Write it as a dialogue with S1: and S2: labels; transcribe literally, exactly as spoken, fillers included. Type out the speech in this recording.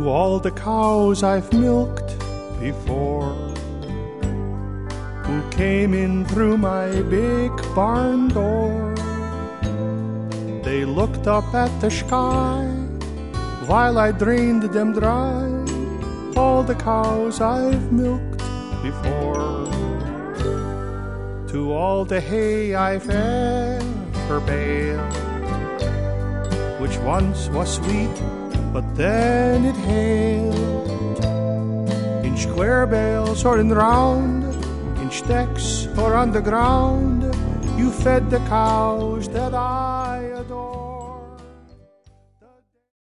S1: To all the cows I've milked before, who came in through my big barn door, they looked up at the sky while I drained them dry. All the cows I've milked before. To all the hay I've ever baled, which once was sweet, but then it hailed. In square bales or in round, in stacks or on the ground, you fed the cows that I adore.